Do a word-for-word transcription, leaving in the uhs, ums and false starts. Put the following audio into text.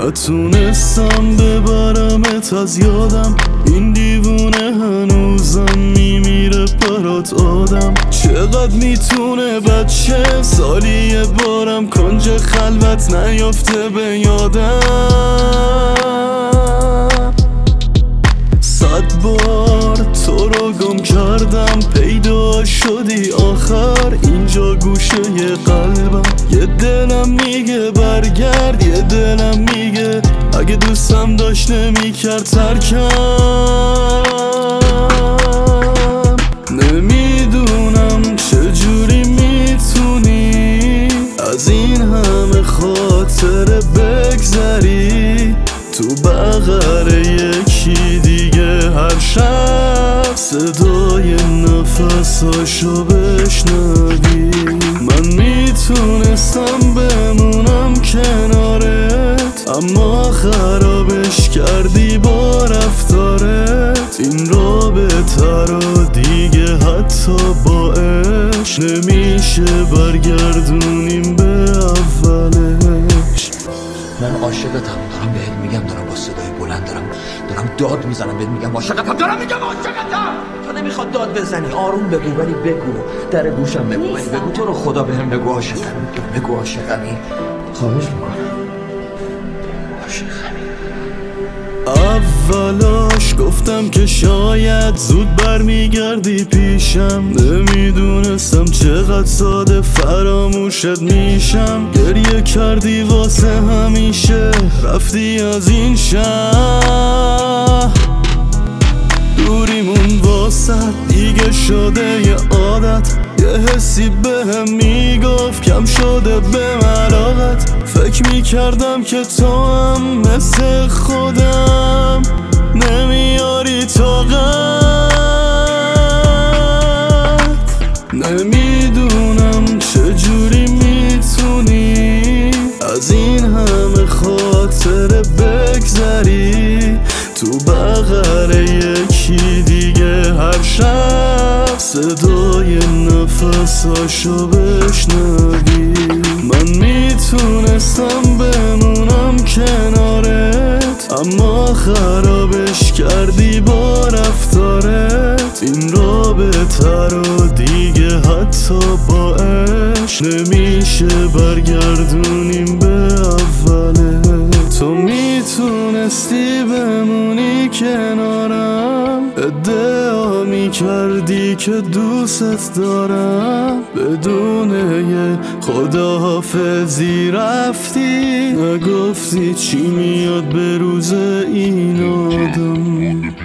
نتونستم ببرمت از یادم، این دیوونه هنوزم میمیره برات آدم. چقدر میتونه بچه سالی یه بارم کنج خلوت نیافته به یادم. صد بار تو رو گم کردم پیدا شدی آخر اینجا گوشه ی قلبم. یه دلم میگه برگرد، یه دلم میگه اگه دوستم داشت نمیکرد ترکم. نمیدونم چجوری میتونی از این همه خاطره بگذری تو بغل یکی دیگه هر شب صدای نفساشو بشنوی. من میتونستم بمونم کنارت اما خرابش کردی با رفتارت. این رابطه رو دیگه حتی با عشق نمیشه برگردونیم به اولش. من عاشقتم، دارم بهت میگم، دارم با صدای بلند دارم دارم داد میزنم بهت میگم عاشقتم، دارم میگم عاشقتم. تو نمیخواد داد بزنی، آروم بگو ولی بگو، در گوشم بگو ولی بگو تو رو خدا بهم بگو عاشقمی، بگو عاشقمی، خواهش میکنم عاشقمی. اولاش گفتم که شاید زود برمیگردی پیشم، نمیدونستم چقدر ساده فراموشت میشم. گریه کردی واسه همیشه رفتی از این شهر، دوریمون واسه دیگه شده یه عادت. یه حسی بهم میگفت کم شده به علاقت. فکر میکردم که تو هم مثل خودم نمیاری طاقت. نمیدونم چجوری میتونی از این همه خاطره بگذری تو بغل یکی دیگه هر شب صدای نفساشو بشنوی. من میتونستم بمونم کنارت اما خرابش کردی با رفتارت. این رابطه رو دیگه حتی با عشق نمیشه برگردونیم به اوله. تو میتونستی بمونی کنارم، ادعا میکردی که دوست دارم، بدون یه خداحافظی رفتی، نگفتی چی میاد به روز این آدم.